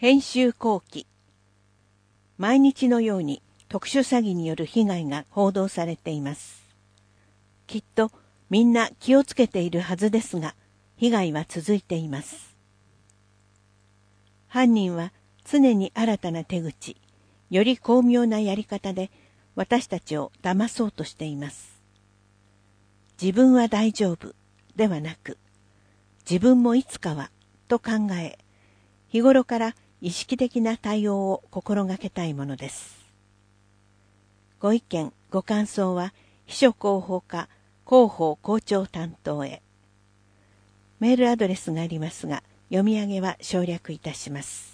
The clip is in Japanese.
編集後期。毎日のように特殊詐欺による被害が報道されています。きっとみんな気をつけているはずですが、被害は続いています。犯人は常に新たな手口、より巧妙なやり方で私たちを騙そうとしています。自分は大丈夫ではなく、自分もいつかはと考え、日頃から意識的な対応を心がけたいものです。ご意見、ご感想は秘書広報課広報校長担当へ。メールアドレスがありますが、読み上げは省略いたします。